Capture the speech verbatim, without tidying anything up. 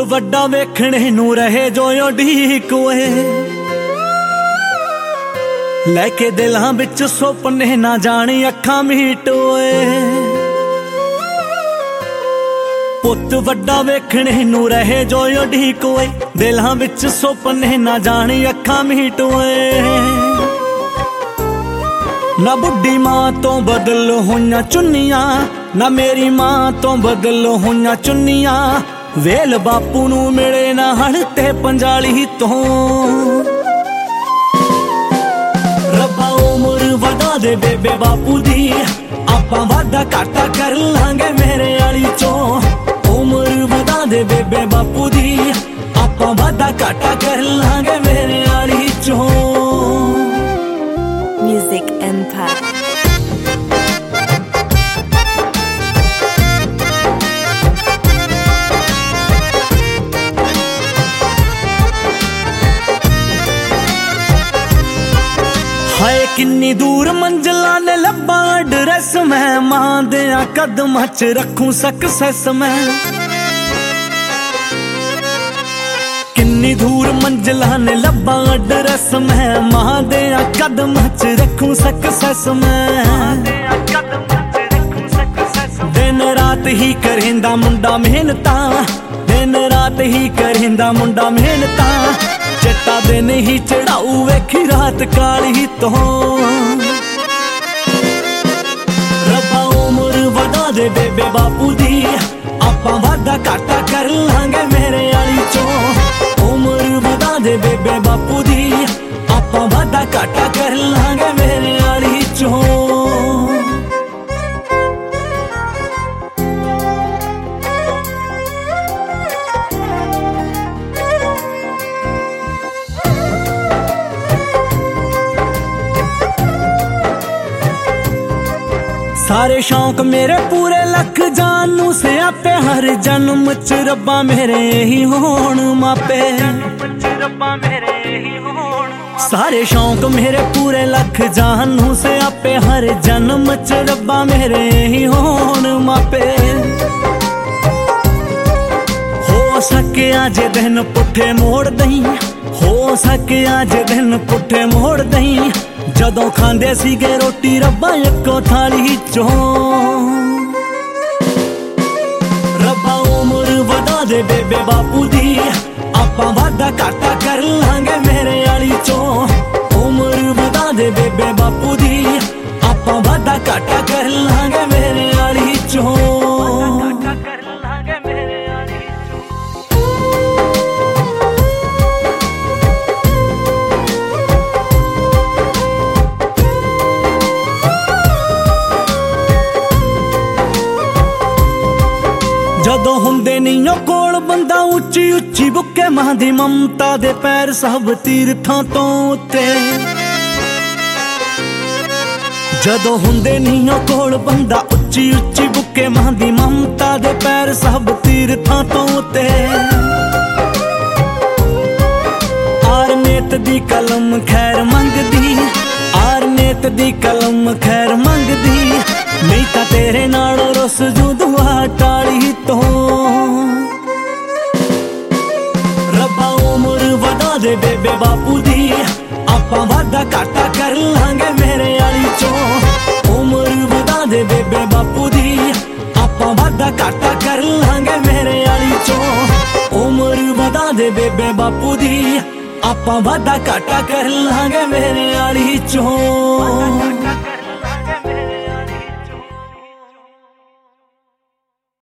ਵੱਡਾ ਵੇਖਣੇ ਨੂੰ ਰਹੇ ਜੋ ਉਡੀਕ ਓਏ ਲੈ ਕੇ ਦਿਲਾਂ ਵਿੱਚ ਸੁਪਨੇ ਨਾ ਜਾਣੀ ਅੱਖਾਂ ਮੀਟ ਓਏ ਪੁੱਤ ਵੱਡਾ ਵੇਖਣੇ ਨੂੰ ਰਹੇ ਜੋ ਉਡੀਕ ਓਏ ਦਿਲਾਂ ਵਿੱਚ ਸੁਪਨੇ ਨਾ ਜਾਣੀ ਅੱਖਾਂ ਮੀਟ ਓਏ ना बुढ़ी मां तो बदल होइयां चुन्नियां ना मेरी मां तो बदल होइयां चुन्नियां वेल बापू नू मिले ना हड़ते पंजाली तो रब्बा उम्र वधा दे बेबे बापू दी आपां वादा घाटा कर लांगे मेरे आली चो उम्र वधा दे बेबे बापू दी आपां वादा घाटा कर लांगे मेरे आली चो Music Empire. हाय किन्नी दूर मंजिला ने लब्बा ड्रेस मैं मां दियां कदमां च रखूं सक्सेस मैं किन्नी दूर मंजिला ने लब्बा ड्रेस मैं मां दियां कदमां च रखूं सक्सेस मैं दिन रात ही करेंदा मुंडा मेहनता दिन रात ही करेंदा मुंडा मेहनता चिट्टा दिन ही चढ़ाऊ वेखी रात काली तो रब्बा उम्र वधा दे बेबे बापू दी आपां वादा घाटा कर लांगे मेरे आली चो उम्र वधा दे बेबे बापू दी आपां वादा घाटा कर लांगे मेरे आली चो सारे शौक मेरे पूरे लख जानू से आपे हर जन्म च रब्बा मेरे ही होण मापे सारे शौक मेरे पूरे लख जानू से आपे हर जन्म च रब्बा मेरे ही होण मापे हो सके आज दिन पुठे मोड़ दई हो सके आज दिन पुठे मोड़ दई जदों खांदे सीगे रोटी रब्बा इक्को थाली चो रब्बा उम्र वधा दे बेबे बापू दी आपां वादा घाटा कर लांगे मेरे आली चो उम्र वधा दे बेबे बापू दी आपां वादा घाटा कर लांगे मेरे आली चो जदों हुंदे नहीं कोल बंदा उच्ची उच्ची बुके मां दी ममता दे पैर सब तीरथां तो उत्ते जदों हुंदे नहीं कोल बंदा उच्ची उच्ची बुके मां दी ममता दे पैर सब तीरथां तो उत्ते आर नेत दी कलम खैर मंगदी आर नेत दी कलम खैर मंगदी नहीं तां तेरे नालों रुस जू दुआ टाली तो रब्बा उम्र वधा दे बेबे बापू दी आपां वादा घाटा कर लांगे मेरे आली चो उम्र वधा दे बेबे बापू दी आपां वादा घाटा कर लांगे मेरे आली चो उम्र वधा दे बेबे बापू दी आपां वादा घाटा कर लांगे मेरे